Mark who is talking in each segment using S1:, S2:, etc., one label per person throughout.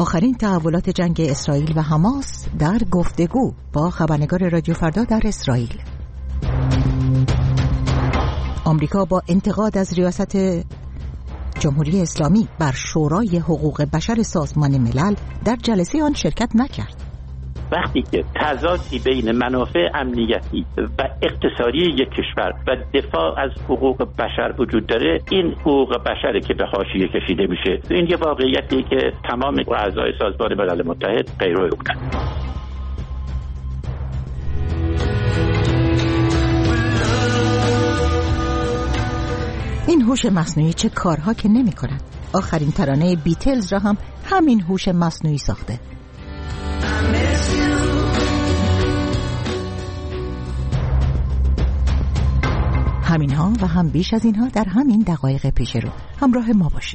S1: آخرین تحولات جنگ اسرائیل و حماس در گفتگو با خبرنگار رادیو فردا در اسرائیل. آمریکا با انتقاد از ریاست جمهوری اسلامی بر شورای حقوق بشر سازمان ملل در جلسه آن شرکت نکرد.
S2: وقتی که تضادی بین منافع امنیتی و اقتصادی یک کشور و دفاع از حقوق بشر وجود داره، این حقوق بشری که به حاشیه کشیده میشه. این یه واقعیتی که تمام اعضای سازمان ملل متحد پیرو اونن.
S1: این هوش مصنوعی چه کارها که نمی کند. آخرین ترانه بیتلز را هم همین هوش مصنوعی ساخته. همینها و هم بیش از اینها در همین دقایق پیش رو. همراه ما باشید.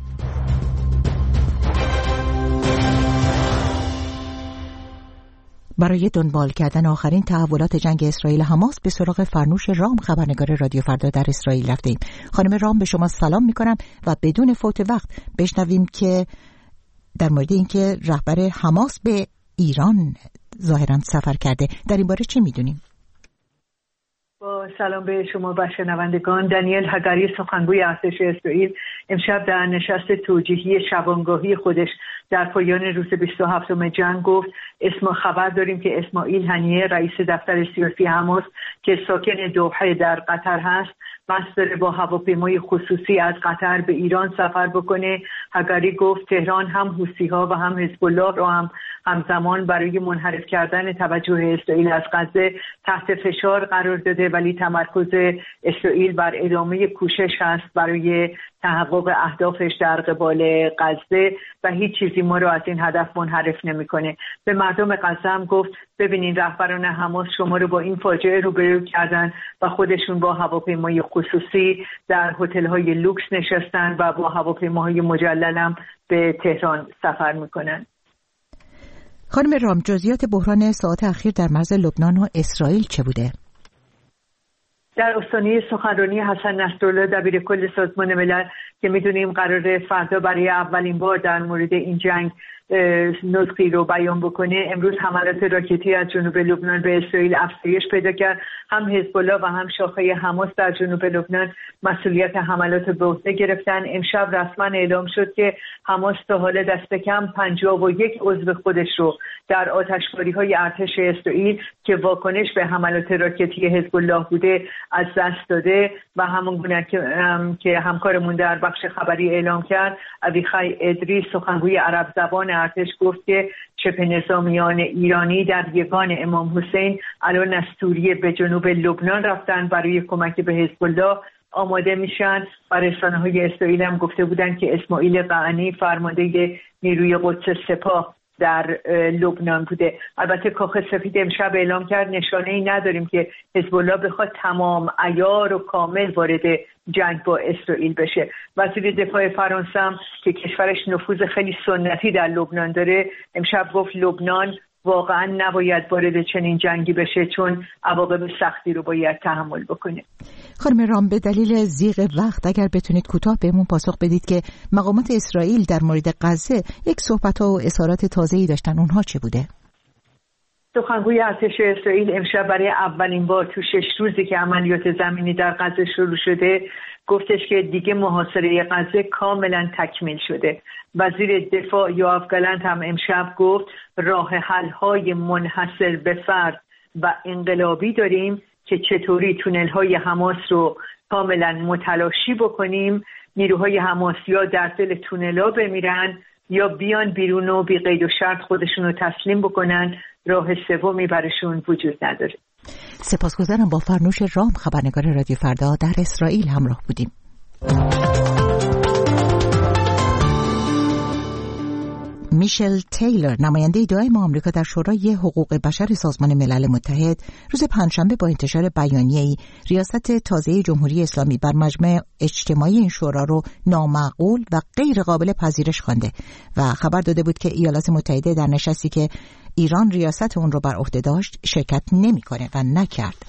S1: برای دنبال کردن آخرین تحولات جنگ اسرائیل حماس به سراغ فرنوش رام، خبرنگار رادیو فردا در اسرائیل رفتیم. خانم رام، به شما سلام میکنم و بدون فوت وقت بشنویم که در مورد اینکه رهبر حماس به ایران ظاهرا سفر کرده، در این باره چی میدونیم؟
S3: با سلام به شما و شنوندگان. دانیل هگاری، سخنگوی ارتش اسرائیل، امشب در نشست توجیهی شبانگاهی خودش در پایان روز 27 جنگ گفت خبر داریم که اسماعیل هنیه، رئیس دفتر سیاسی حماس که ساکن دوحه در قطر هست، قصد داره با هواپیمای خصوصی از قطر به ایران سفر بکنه. هگاری گفت تهران هم حوثی‌ها و هم حزب الله رو همزمان برای منحرف کردن توجه اسرائیل از غزه تحت فشار قرار داده، ولی تمرکز اسرائیل بر ادامه کوشش هست برای تحقق اهدافش در قبال غزه و هیچ چیزی ما رو از این هدف منحرف نمی‌کنه. به مردم غزه هم گفت ببینین رهبران حماس شما رو با این فاجعه روبرو کردن و خودشون با هواپیمای خصوصی در هتل‌های لوکس نشستن و با هواپیماهای مجلل هم به تهران سفر میکنن.
S1: خانم رام، جزئیات بحران ساعات اخیر در مرز لبنان و اسرائیل چه بوده؟
S3: در آستانه سخنرانی حسن نصرالله دبیرکل سازمان ملل که میدونیم قراره فردا برای اولین بار در مورد این جنگ نطقی رو بیان بکنه، امروز حملات راکتی از جنوب لبنان به اسرائیل افزایش پیدا کرد. هم حزب الله و هم شاخه حماس در جنوب لبنان مسئولیت حملات به عهده گرفتن. امشب رسما اعلام شد که حماس تا حالا دست کم 51 عضو خودش رو در آتشباری‌های ارتش اسرائیل که واکنش به حملات راکتی حزب الله بوده از دست داده و همونگونه که همکارمون در بخش خبری اعلام کرد، ابیخای ادری، سخنگوی عرب زبان ارتش، گفت که شبه نظامیان ایرانی در یگان امام حسین الان از سوریه به جنوب لبنان رفتن برای کمک به حزب الله آماده میشن. و رسانه‌های اسرائیل هم گفته بودن که اسماعیل قعنی فرمانده نیروی قدس سپاه در لبنان بوده. البته کاخ سفید امشب اعلام کرد نشانه‌ای نداریم که حزب الله بخواد تمام عیار و کامل وارد جنگ با اسرائیل بشه. وزیر دفاع فرانسه هم که کشورش نفوذ خیلی سنتی در لبنان داره، امشب گفت لبنان واقعا نباید وارد چنین جنگی بشه چون عواقب سختی رو باید تحمل بکنه.
S1: خانم رام، به دلیل ضیق وقت اگر بتونید کوتاه بهمون پاسخ بدید که مقامات اسرائیل در مورد غزه یک صحبت‌ها و اظهارات تازه‌ای داشتن، اونها چه بوده؟
S3: سخنگوی ارتش اسرائیل امشب برای اولین بار تو 6 روزی که عملیات زمینی در غزه شروع شده گفتش که دیگه محاصره غزه کاملا تکمیل شده. وزیر دفاع یوآف گالنت هم امشب گفت راه حل‌های منحصر به فرد و انقلابی داریم که چطوری تونل‌های حماس رو کاملا متلاشی بکنیم، نیروهای حماس یا در دل تونل‌ها بمیرن یا بیان بیرون و بی قید و شرط خودشون رو تسلیم بکنن. راه سومی براشون وجود نداره.
S1: سپاسگزارم. با فرنوش رام، خبرنگار رادیو فردا در اسرائیل همراه بودیم. میشل تیلر، نماینده دائم آمریکا در شورای حقوق بشر سازمان ملل متحد، روز پنجشنبه با انتشار بیانیه‌ای ریاست تازه جمهوری اسلامی بر مجمع اجتماعی این شورا رو نامعقول و غیر قابل پذیرش خوانده و خبر داده بود که ایالات متحده در نشستی که ایران ریاست اون رو بر عهده داشت شرکت نمی‌کنه و نکرد.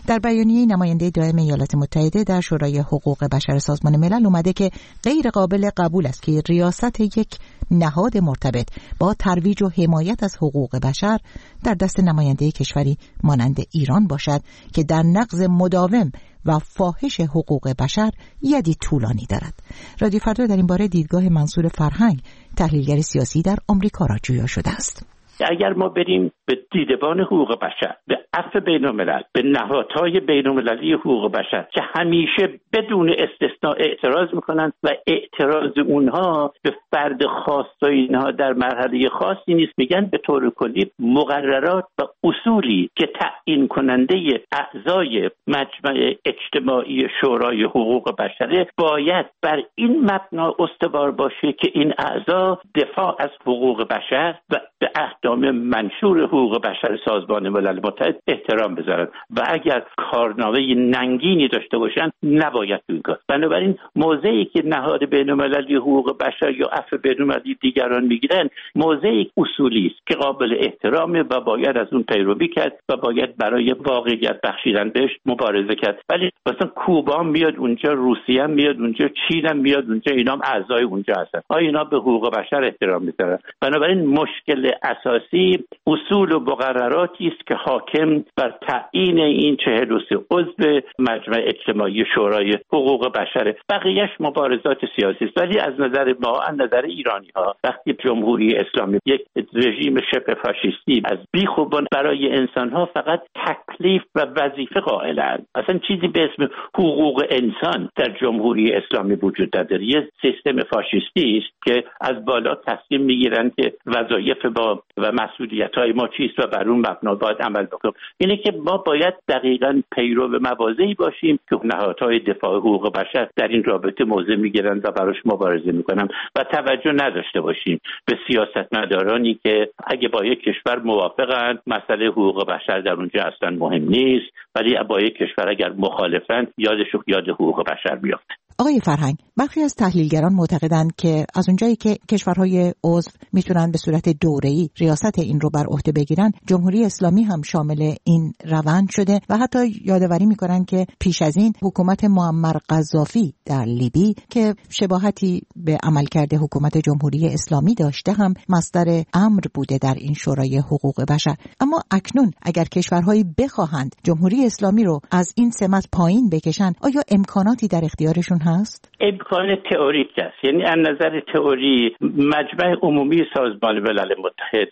S1: در بیانیه نماینده دائم ایالات متحده در شورای حقوق بشر سازمان ملل اومده که غیر قابل قبول است که ریاست یک نهاد مرتبط با ترویج و حمایت از حقوق بشر در دست نماینده کشوری مانند ایران باشد که در نقض مداوم و فاحش حقوق بشر یدی طولانی دارد. رادیو فردا در این باره دیدگاه منصور فرهنگ، تحلیلگر سیاسی در آمریکا را جویا شده است.
S2: اگر ما بریم به دیدبان حقوق بشر، به عفو بین‌الملل، به نهادهای بین‌المللی حقوق بشر که همیشه بدون استثناء اعتراض میکنن و اعتراض اونها به فرد خاص و اینها در مرحله خاصی نیست، میگن به طور کلی مقررات و اصولی که تعیین کننده اعضای مجمع اجتماعی شورای حقوق بشر باید بر این مبنا استوار باشه که این اعضا دفاع از حقوق بشر و به احکام منشور حقوق بشر سازمان ملل متحد احترام بذارن و اگر کارنامه ننگینی داشته باشن نباید این کار. بنابراین موضعی که نهاد بین‌المللی حقوق بشر یا عفو بین‌المللی دیگران میگیرن موضعی اصولی است که قابل احترامه و باید از اون پیروی کرد و باید برای واقعیت بخشیدن بهش مبارزه کرد. ولی مثلا کوبا میاد اونجا، روسیه میاد اونجا، چین میاد اونجا، اینا هم اعضای اونجا هستن. اینا به حقوق بشر احترام میذارن. بنابراین مشکل اساسی اصول و مقرراتی است که حاکم بر تعیین این 43 عضو مجمع اجتماعی شورای حقوق بشر. بقیهش مبارزات سیاسی است. ولی از نظر ما، از نظر ایرانی ها، وقتی جمهوری اسلامی یک رژیم شبه فاشیستی از بیخوبان برای انسان ها فقط تکلیف و وظیفه قائلند، اصلا چیزی به اسم حقوق انسان در جمهوری اسلامی وجود نداره. یه سیستم فاشیستی است که از بالا تصمیم میگیرند که وظایف با و مسئولیت‌های ما چیست و بر اون مبنا باید عمل بکنیم. اینه که ما باید دقیقاً پیرو مواضعی باشیم که نهادهای دفاع حقوق بشر در این رابطه موضع میگیرند و براش مبارزه میکنن و توجه نداشته باشیم به سیاستمدارانی که اگه با یک کشور موافقند مسئله حقوق بشر در اونجا اصلا مهم نیست، ولی با یک کشور اگر مخالفند یاد حقوق بشر میافته.
S1: آقای فرهنگ، برخی از تحلیلگران معتقدند که از اونجایی که کشورهای عضو میتونن به صورت دوره‌ای ریاست این رو بر عهده بگیرن، جمهوری اسلامی هم شامل این روند شده و حتی یادآوری میکنن که پیش از این حکومت معمر قذافی در لیبی که شباهتی به عملکرد حکومت جمهوری اسلامی داشته هم مصدر امر بوده در این شورای حقوق بشر. اما اکنون اگر کشورهایی بخواهند جمهوری اسلامی رو از این سمت پایین بکشن، آیا امکاناتی در اختیارشون هست؟
S2: امکان تئوریک است. یعنی از نظر تئوری مجمع عمومی سازمان ملل متحد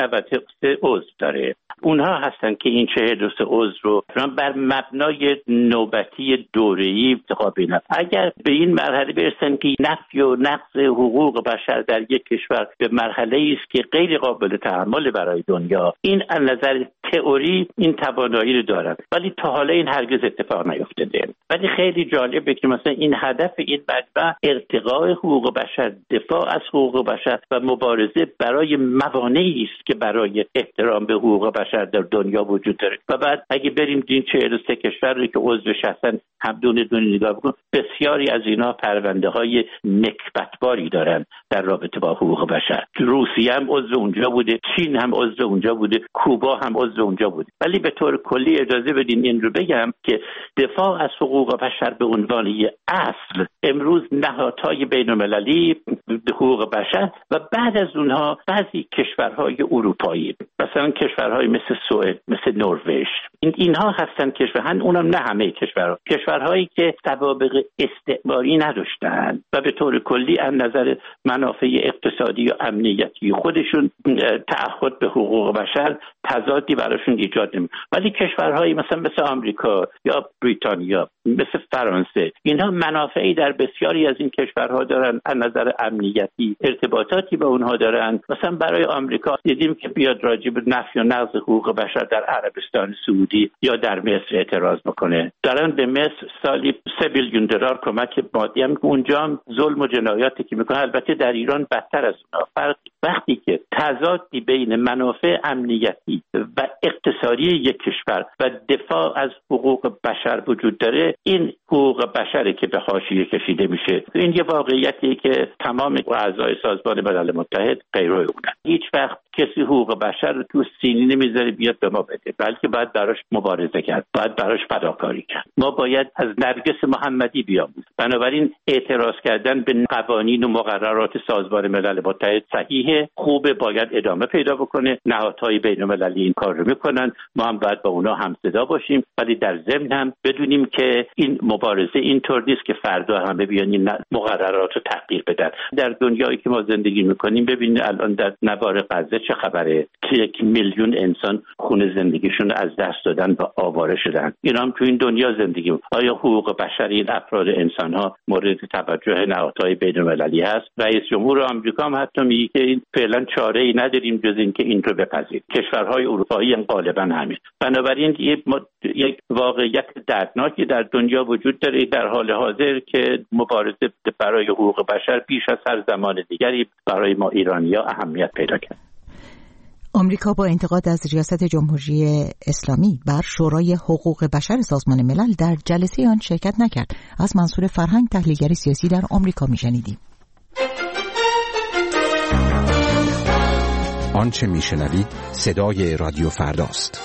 S2: 193 عضو داره. اونها هستن که این 43 عضو رو بر مبنای نوبتی دوره‌ای انتخاب کنند. اگر به این مرحله برسن که نفی و نقض حقوق بشر در یک کشور به مرحله‌ای است که غیر قابل تحمل برای دنیا، این از نظر تئوری این توانایی رو دارن، ولی تا حالا این هرگز اتفاق نیفتاده. ولی خیلی جالبه که مثلا این هدف این مجمع ارتقاء حقوق بشر، دفاع از حقوق بشر و مبارزه برای موانعی است که برای احترام به حقوق بشر در دنیا وجود داره. و بعد اگه بریم این 43 کشوری که عضوش هستن هم دونه نگاه بکنیم، بسیاری از اینا پرونده‌های نکبتباری دارن در رابطه با حقوق بشر. روسیه هم عضو اونجا بوده، چین هم عضو اونجا بوده، کوبا هم عضو اونجا بوده. ولی به طور کلی اجازه بدین این رو بگم که دفاع از حقوق بشر به عنوان یک اصل امروز نهادهای بین‌المللی به حقوق بشر و بعد از اونها بعضی کشورهای اروپایی، مثلا کشورهای مثل سوئد، مثل نروژ، اینها هستن کشورها، اونم نه همه کشورهایی که سوابق استعماری نداشتن و به طور کلی از نظر منافع اقتصادی و امنیتی خودشون تعهد به حقوق بشر تضادی براشون ایجاد نمی‌کنه. ولی کشورهایی مثلا مثل آمریکا یا بریتانیا، مثل فرانسه، اینها منافعی در بسیاری از این کشورها دارن، از نظر امنیتی ارتباطاتی با اونها دارن. مثلا برای آمریکا دیدیم که بیاد راجع به نفی و نقض حقوق بشر در عربستان سعودی یا در مصر اعتراض میکنه. دارن به مصر سالی 3 بیلیون دلار کمک مادی هم، اونجا هم ظلم و جنایاتی که میکنه. البته در ایران بدتر از اونها، فرق وقتی که تضادی بین منافع امنیتی و اقتصادی یک کشور و دفاع از حقوق بشر وجود داره، این حقوق بشری که به حاشیه کشیده میشه. این یه واقعیتیه که تمام اعضای سازمان ملل متحد پیرو اونن. هیچ وقت کسی حقوق بشر رو تو سینی نمیذاره بیاد به ما بده، بلکه باید براش مبارزه کرد، باید براش فداکاری کرد. ما باید از نرگس محمدی بیاموزیم. بنابراین اعتراض کردن به قوانین و مقررات سازمان ملل متحد صحیحه، خوبه، باید ادامه پیدا بکنه. نهادهای بین‌المللی این کار رو میکنن، ما هم باید با اونا همصدا باشیم، ولی در ضمن هم بدونیم که این مبارزه اینطور نیست که فردا همه بیان این مقررات رو تغییر بدن. در دنیایی که ما زندگی میکنیم ببینید الان در نوار غزه چه خبره که 1 میلیون انسان خونه زندگیشون از دست دادن و آواره شدن. اینا هم تو این دنیا زندگی. آیا حقوق بشری این افراد انسان‌ها مورد توجه نهادهای بین‌المللی هست؟ رئیس جمهور آمریکا هم حتی میگه که این فعلا چاره‌ای نداریم جز اینکه این رو بپذیریم. کشورهای اروپایی هم غالبا همین. بنابراین یک واقعیت دردناکی در دنیا وجود داره در حال حاضر که مبارزه برای حقوق بشر بیش از هر زمان دیگری برای ما ایرانی‌ها اهمیت پیدا کرد.
S1: آمریکا با انتقاد از ریاست جمهوری اسلامی بر شورای حقوق بشر سازمان ملل در جلسه آن شرکت نکرد. از منصور فرهنگ، تحلیلگر سیاسی در آمریکا میشنیدیم.
S4: آنچه میشنوید صدای رادیو فرداست.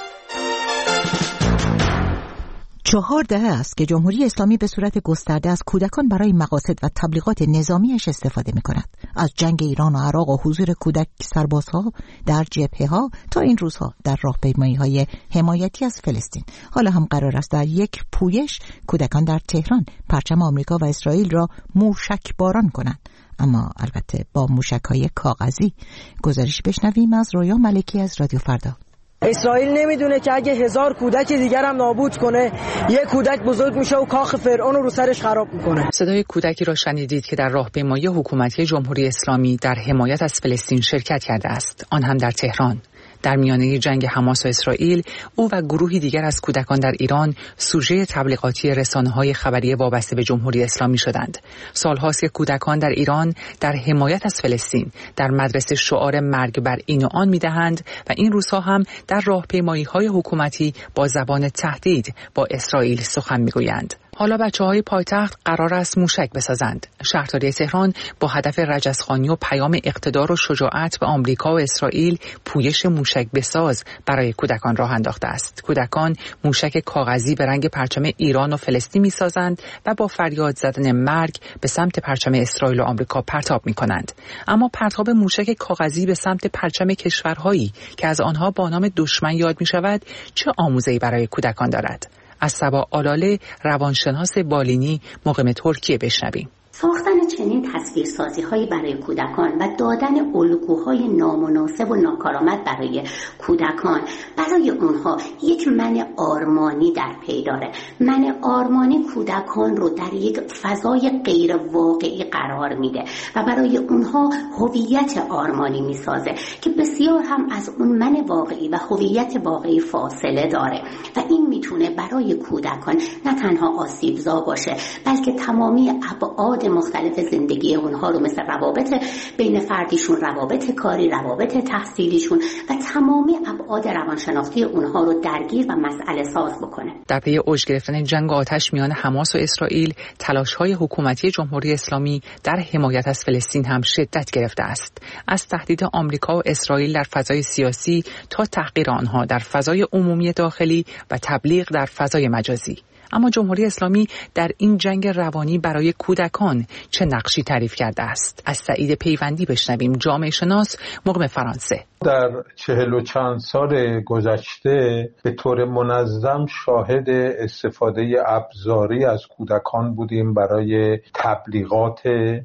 S1: 4 دهه است که جمهوری اسلامی به صورت گسترده از کودکان برای مقاصد و تبلیغات نظامیش استفاده می کند. از جنگ ایران و عراق و حضور کودک سربازها در جبهه‌ها تا این روزها در راهپیمایی‌های حمایتی از فلسطین. حالا هم قرار است در یک پویش کودکان در تهران پرچم آمریکا و اسرائیل را موشک باران کنند، اما البته با موشک‌های کاغذی. گزارش بشنویم از رویا ملکی از رادیو فردا.
S5: اسرائیل نمیدونه که اگه 1000 کودک دیگر هم نابود کنه، یک کودک بزرگ میشه و کاخ فرعون رو سرش خراب میکنه.
S6: صدای کودکی را شنیدید که در راهپیمایی حکومتی جمهوری اسلامی در حمایت از فلسطین شرکت کرده است، آن هم در تهران. در میانه جنگ حماس و اسرائیل، او و گروهی دیگر از کودکان در ایران سوژه تبلیغاتی رسانه‌های خبری وابسته به جمهوری اسلامی شدند. سال‌هاست که کودکان در ایران در حمایت از فلسطین در مدرسه شعار مرگ بر این و آن می‌دهند و این روزها هم در راهپیمایی‌های حکومتی با زبان تهدید با اسرائیل سخن می‌گویند. حالا بچه‌های پایتخت قرار است موشک بسازند. شهرداری تهران با هدف رجزخوانی و پیام اقتدار و شجاعت به آمریکا و اسرائیل پویش موشک بساز برای کودکان راه انداخته است. کودکان موشک کاغذی به رنگ پرچم ایران و فلسطین می‌سازند و با فریاد زدن مرگ به سمت پرچم اسرائیل و آمریکا پرتاب می‌کنند. اما پرتاب موشک کاغذی به سمت پرچم کشورهایی که از آنها با نام دشمن یاد می‌شود چه آموزه‌ای برای کودکان دارد؟ از صبا آلاله، روانشناس بالینی، مقیم ترکیه بشنویم.
S7: ساختن چنین تصویرسازی‌هایی برای کودکان و دادن الگوهای نامناسب و ناکارآمد برای کودکان برای اونها یک من آرمانی در پی داره. من آرمانی کودکان رو در یک فضای غیر واقعی قرار میده و برای اونها هویت آرمانی میسازه که بسیار هم از اون من واقعی و هویت واقعی فاصله داره و این میتونه برای کودکان نه تنها آسیبزا باشه بلکه تمامی ابعاد مختلف زندگی اونها رو مثل روابط بین فردیشون، روابط کاری، روابط تحصیلیشون و تمامی ابعاد روانشناختی اونها رو درگیر و مسئله ساز بکنه. در
S6: پی اوج گرفتن جنگ آتش میان حماس و اسرائیل، تلاش‌های حکومتی جمهوری اسلامی در حمایت از فلسطین هم شدت گرفته است. از تهدید آمریکا و اسرائیل در فضای سیاسی تا تحقیر آنها در فضای عمومی داخلی و تبلیغ در فضای مجازی. اما جمهوری اسلامی در این جنگ روانی برای کودکان چه نقشی تعریف کرده است؟ از سعید پیوندی بشنویم، جامعه شناس، مقیم فرانسه.
S8: در 40 و چند سال گذشته به طور منظم شاهد استفاده ابزاری از کودکان بودیم برای تبلیغات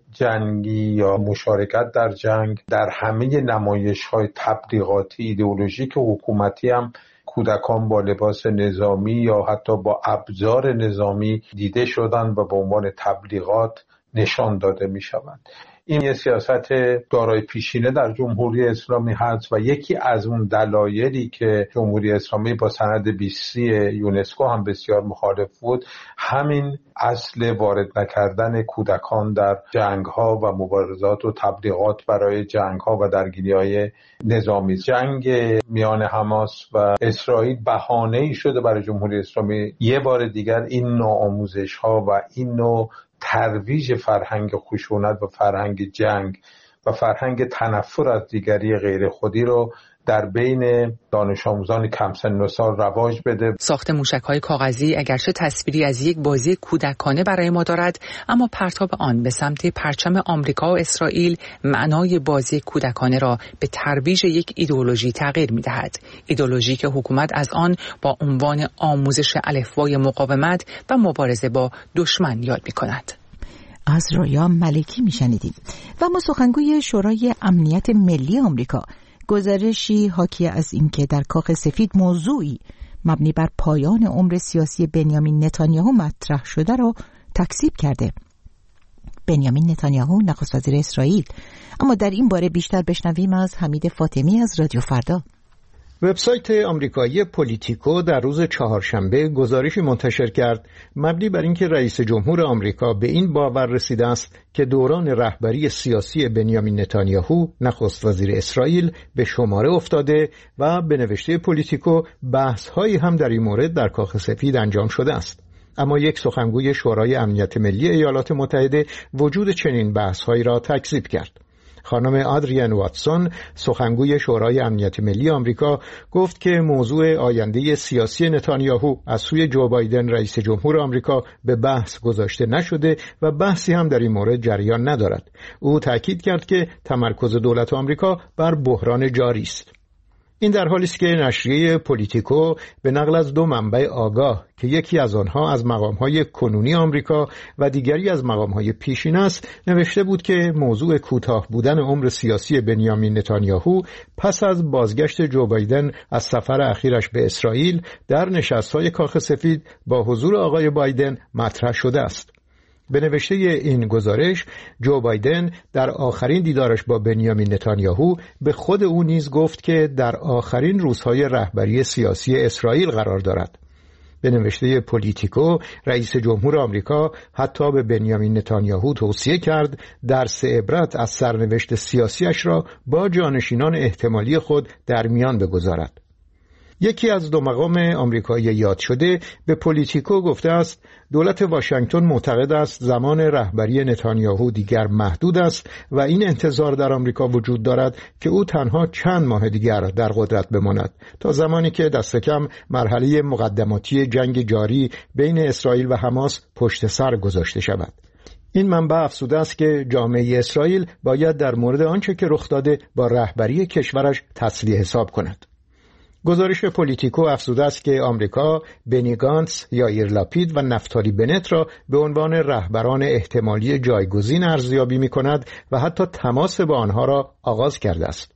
S8: جنگی یا مشارکت در جنگ. در همه نمایش‌های تبلیغاتی ایدئولوژیک حکومتی هم کودکان با لباس نظامی یا حتی با ابزار نظامی دیده شدند و به عنوان تبلیغات نشان داده می شوند. این یه سیاست دارای پیشینه در جمهوری اسلامی هست و یکی از اون دلایلی که جمهوری اسلامی با سند 20 یونسکو هم بسیار مخالف بود همین اصل وارد نکردن کودکان در جنگ‌ها و مبارزات و تبلیغات برای جنگ‌ها و درگیری‌های نظامی. جنگ میان حماس و اسرائیل بهانه‌ای شده برای جمهوری اسلامی یه بار دیگر این نوع آموزش‌ها و این نوع ترویج فرهنگ خشونت و فرهنگ جنگ و فرهنگ تنفر از دیگری غیر خودی رو در بین دانش آموزان کم سن و سال رواج بده.
S6: ساخت موشک‌های کاغذی اگرچه تصویری از یک بازی کودکانه برای ما دارد، اما پرتاب آن به سمت پرچم آمریکا و اسرائیل معنای بازی کودکانه را به ترویج یک ایدئولوژی تغییر می‌دهد. ایدئولوژی که حکومت از آن با عنوان آموزش الفبای مقاومت و مبارزه با دشمن یاد می‌کند.
S1: از رویا ملکی میشنیدیم. و ما سخنگوی شورای امنیت ملی آمریکا گزارشی حاکی از اینکه در کاخ سفید موضوعی مبنی بر پایان عمر سیاسی بنیامین نتانیاهو مطرح شده را تکذیب کرده. بنیامین نتانیاهو نخست وزیر اسرائیل. اما در این باره بیشتر بشنویم از حمید فاطمی از رادیو فردا.
S9: وبسایت آمریکایی پولیتیکو در روز چهارشنبه گزارشی منتشر کرد مبنی بر اینکه رئیس جمهور آمریکا به این باور رسیده است که دوران رهبری سیاسی بنیامین نتانیاهو نخست وزیر اسرائیل به شماره افتاده و به نوشته پولیتیکو بحث‌هایی هم در این مورد در کاخ سفید انجام شده است. اما یک سخنگوی شورای امنیت ملی ایالات متحده وجود چنین بحث‌هایی را تکذیب کرد. خانم آدریان واتسون سخنگوی شورای امنیت ملی آمریکا گفت که موضوع آینده سیاسی نتانیاهو از سوی جو بایدن رئیس جمهور آمریکا به بحث گذاشته نشده و بحثی هم در این مورد جریان ندارد. او تاکید کرد که تمرکز دولت آمریکا بر بحران جاری است. این در حالی است که نشریه پولیتیکو به نقل از دو منبع آگاه که یکی از آنها از مقام‌های کنونی آمریکا و دیگری از مقام‌های پیشین است نوشته بود که موضوع کوتاه بودن عمر سیاسی بنیامین نتانیاهو پس از بازگشت جو بایدن از سفر اخیرش به اسرائیل در نشست‌های کاخ سفید با حضور آقای بایدن مطرح شده است. به نوشته این گزارش جو بایدن در آخرین دیدارش با بنیامین نتانیاهو به خود او نیز گفت که در آخرین روزهای رهبری سیاسی اسرائیل قرار دارد. به نوشته پولیتیکو رئیس جمهور آمریکا حتی به بنیامین نتانیاهو توصیه کرد درس عبرت از سرنوشت سیاسیش را با جانشینان احتمالی خود در میان بگذارد. یکی از دو مقام آمریکایی یاد شده به پولیتیکو گفته است دولت واشنگتن معتقد است زمان رهبری نتانیاهو دیگر محدود است و این انتظار در آمریکا وجود دارد که او تنها چند ماه دیگر در قدرت بماند تا زمانی که دست کم مرحله مقدماتی جنگ جاری بین اسرائیل و حماس پشت سر گذاشته شود. این منبع افزوده است که جامعه اسرائیل باید در مورد آنچه که رخ داده با رهبری کشورش تسلیح حساب کند. گزارش پولیتیکو افزوده است که آمریکا بنی گانتس، یائیر لاپید و نفتالی بنت را به عنوان رهبران احتمالی جایگزین ارزیابی می‌کند و حتی تماس با آنها را آغاز کرده است.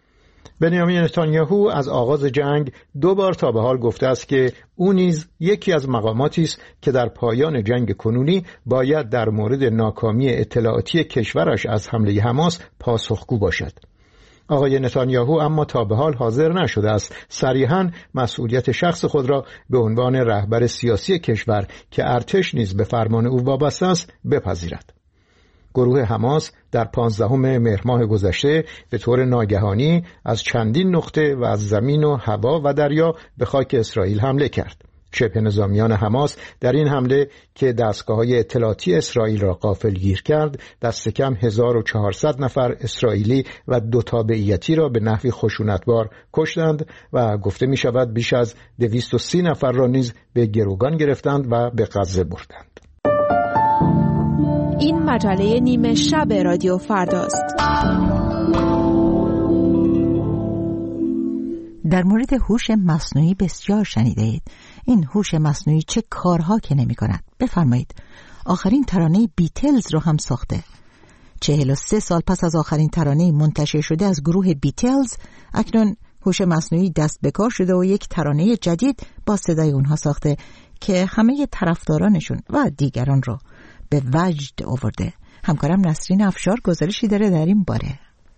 S9: بنیامین نتانیاهو از آغاز جنگ 2 بار تا به حال گفته است که او نیز یکی از مقاماتی است که در پایان جنگ کنونی باید در مورد ناکامی اطلاعاتی کشورش از حمله حماس پاسخگو باشد. آقای نتانیاهو اما تا به حال حاضر نشده است صریحاً مسئولیت شخص خود را به عنوان رهبر سیاسی کشور که ارتش نیز به فرمان او وابسته است بپذیرد. گروه حماس در 15 مهر ماه گذشته به طور ناگهانی از چندین نقطه و از زمین و هوا و دریا به خاک اسرائیل حمله کرد. شبه نظامیان حماس در این حمله که دستگاه‌های اطلاعاتی اسرائیل را غافلگیر کرد، دست کم 1400 نفر اسرائیلی و 2 تابعیتی را به نحوی خشونتبار کشتند و گفته می شود بیش از 230 نفر را نیز به گروگان گرفتند و به غزه بردند.
S10: این مجله نیمه شب رادیو فرداست.
S1: در مورد هوش مصنوعی بسیار شنیده اید. این هوش مصنوعی چه کارها که نمی کند؟ بفرمایید. آخرین ترانه بیتلز رو هم ساخته. 43 سال پس از آخرین ترانه منتشر شده از گروه بیتلز، اکنون هوش مصنوعی دست به کار شده و یک ترانه جدید با صدای اونها ساخته که همه طرفدارانشون و دیگران رو به وجد آورده. همکارم نسرین افشار گزارشی داره در این باره.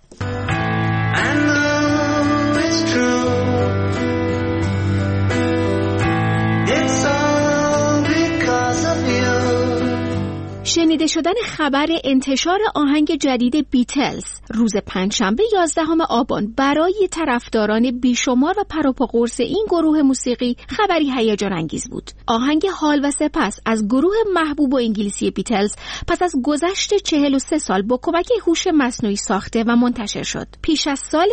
S11: شنیده شدن خبر انتشار آهنگ جدید بیتلز روز پنجشنبه 11 آبان برای طرفداران بیشمار و پروپاقرص این گروه موسیقی خبری هیجان انگیز بود. آهنگ حال و سپس از گروه محبوب و انگلیسی بیتلز پس از گذشت 43 سال با کمک هوش مصنوعی ساخته و منتشر شد. پیش از سال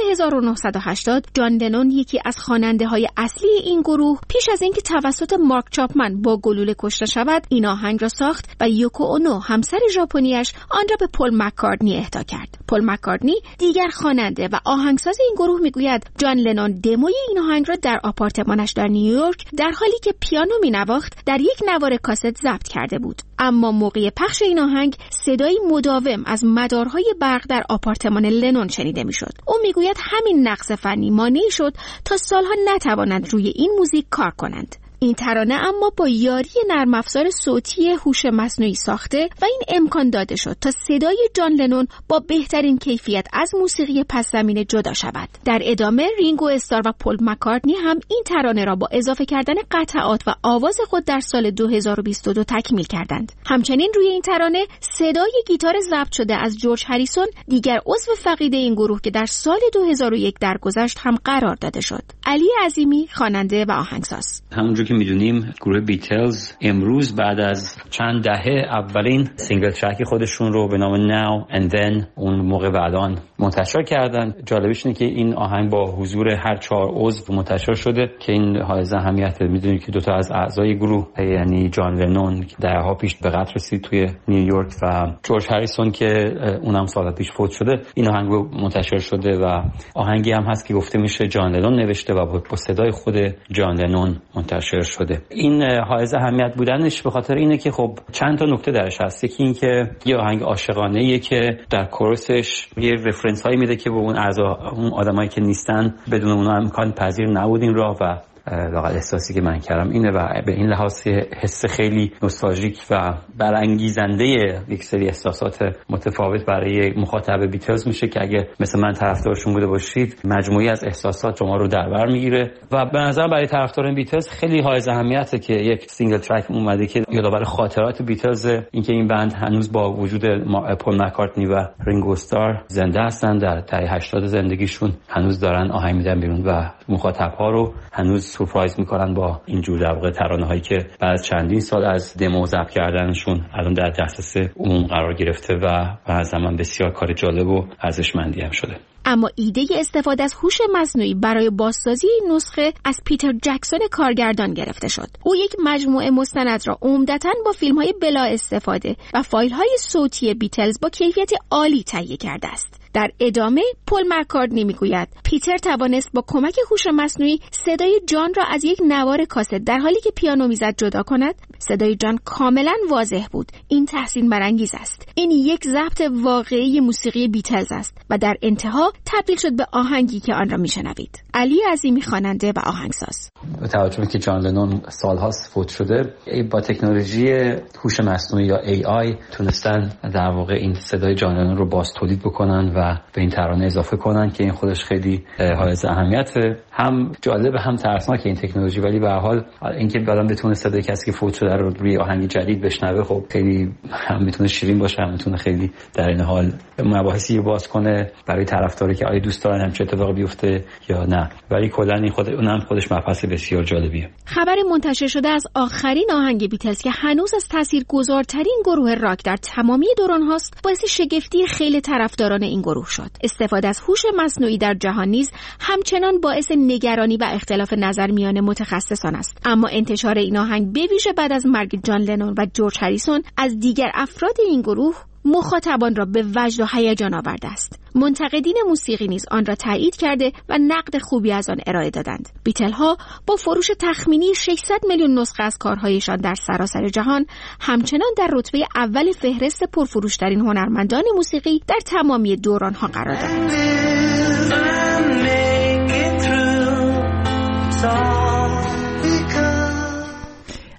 S11: 1980 جان لنون یکی از خواننده‌های اصلی این گروه پیش از اینکه توسط مارک چاپمن با گلوله کشته شود این آهنگ را ساخت و یوکو اونو همسر ژاپنیش آن را به پل مکارتنی اهدا کرد. پل مکارتنی دیگر خواننده و آهنگساز این گروه میگوید جان لنون دموی این آهنگ را در آپارتمانش در نیویورک در حالی که پیانو مینواخت در یک نوار کاست ضبط کرده بود. اما موقع پخش این آهنگ صدایی مداوم از مدارهای برق در آپارتمان لنون شنیده میشد. او میگوید همین نقص فنی مانعی شد تا سالها نتوانند روی این موزیک کار کنند. این ترانه اما با یاری نرم افزار صوتی هوش مصنوعی ساخته و این امکان داده شد تا صدای جان لنون با بهترین کیفیت از موسیقی پس زمینه جدا شود. در ادامه رینگو استار و پل مکارتنی هم این ترانه را با اضافه کردن قطعات و آواز خود در سال 2022 تکمیل کردند. همچنین روی این ترانه صدای گیتار ضبط شده از جورج هریسون دیگر عضو فقید این گروه که در سال 2001 درگذشت هم قرار داده شد. علی عظیمی خواننده و آهنگساز.
S12: که میدونیم گروه بیتلز امروز بعد از چند دهه اولین سینگل ترک خودشون رو به نام Now and Then اون موقع بعدان منتشر کردن. جالبش اینه که این آهنگ با حضور هر 4 عضو منتشر شده که این حائز اهمیت. میدونید که 2 از اعضای گروه یعنی جان لنون دهها پیش به قتل رسید توی نیویورک و جورج هریسون که اونم سال پیش فوت شده این آهنگ منتشر شده و آهنگی هم هست که گفته میشه جان لنون نوشته و با صدای خود جان لنون منتشر شده. این حائز اهمیت بودنش به خاطر اینه که خب چند تا نکته درش هست. یکی این که یه آهنگ عاشقانه‌ایه که در کورسش یه رفرنس هایی میده که به اون اون آدمایی که نیستن بدون اونها امکان پذیر نبود این راه و واقعا احساسی که من کردم اینه و به این لحاظ حس خیلی نوستالژیک و برانگیزنده یک سری احساسات متفاوت برای مخاطب بیتلز میشه که اگه مثل من طرفدارشون بوده باشید مجموعی از احساسات شما رو در بر میگیره و به نظر برای طرفداران بیتلز خیلی حائز اهمیته که یک سینگل ترک اومده که یادآور خاطرات بیتلز، اینکه این بند هنوز با وجود پل مکارتنی و رینگو استار زنده هستن، در دهه 80 زندگیشون هنوز دارن آهنگ میدن بیرون و مخاطب‌ها رو هنوز سورپرایز میکنن با این جور در واقع ترانه‌هایی که بعد از چندین سال از دمو ضبط کردنشون الان در دسترس عموم قرار گرفته و به نظر من بسیار کار جالب و ارزشمندی هم شده.
S11: اما ایده استفاده از هوش مصنوعی برای بازسازی این نسخه از پیتر جکسون کارگردان گرفته شد. او یک مجموعه مستند را عمدتاً با فیلم‌های بلا استفاده و فایل‌های صوتی بیتلز با کیفیت عالی تهیه کرده است. در ادامه پل مکارتنی میگوید پیتر توانست با کمک هوش مصنوعی صدای جان را از یک نوار کاست در حالی که پیانو میزد جدا کند. صدای جان کاملا واضح بود. این تحسین برانگیز است. این یک ضبط واقعی موسیقی بیتلز است و در انتها تبدیل شد به آهنگی که آن را میشنوید. علی عظیمی خواننده و آهنگساز.
S12: با توجه به که جان لنون سالهاست فوت شده با تکنولوژی هوش مصنوعی یا AI تونستن در واقع این صدای جان لنون رو باز تولید بکنن و به این ترانه اضافه کنن که این خودش خیلی حائز اهمیته. هم جالب هم ترسناک این تکنولوژی، ولی به هر حال اینکه بعداً بتونه صدای کسی که فوت شده رو روی آهنگ جدید بشنوه خب خیلی هم میتونه شیرین باشه، هم میتونه خیلی در این حال مباحثی باز کنه برای طرفداری که آیا دوست دارن همچین اتفاقی بیفته یا نه. ولی کلا این اونم خودش مبحث بسیار جالبیه.
S11: خبر منتشر شده از آخرین آهنگ بیتلز که هنوز از تاثیرگذارترین گروه راک در تمامی دوران هاست باعث شگفتی خیلی طرفداران این گروه شد. استفاده از هوش مصنوعی در جهان نیز همچنان باعث نگرانی و اختلاف نظر میان متخصصان است. اما انتشار این آهنگ به ویژه بعد از مرگ جان لنون و جورج هریسون از دیگر افراد این گروه مخاطبان را به وجد و هیجان آورده است. منتقدین موسیقی نیز آن را تایید کرده و نقد خوبی از آن ارائه دادند. بیتل ها با فروش تخمینی 600 میلیون نسخه از کارهایشان در سراسر جهان همچنان در رتبه اول فهرست پرفروشترین هنرمندان موسیقی در تمامی دوران ها قرار دارند.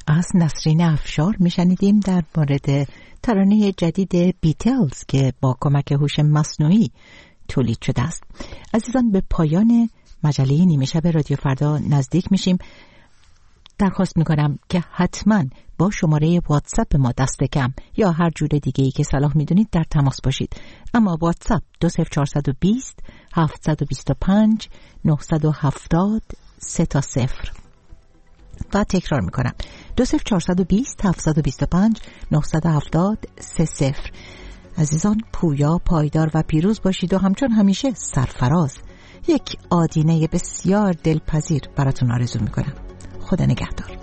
S1: از نسرین افشار میشنیدیم در مورد ترانه جدید بیتلز که با کمک هوش مصنوعی تولید شده است. عزیزان، به پایان مجله نیمه شب رادیو فردا نزدیک میشیم. درخواست میکنم که حتما با شماره واتساپ ما دست کم یا هر جور دیگه ای که صلاح میدونید در تماس باشید. اما واتساپ 20420 725 970 30 و تکرار میکنم 20420 725 970 30. عزیزان، پویا، پایدار و پیروز باشید و همچون همیشه سرفراز. یک آدینه بسیار دلپذیر براتون آرزو میکنم. خدا نگهدار.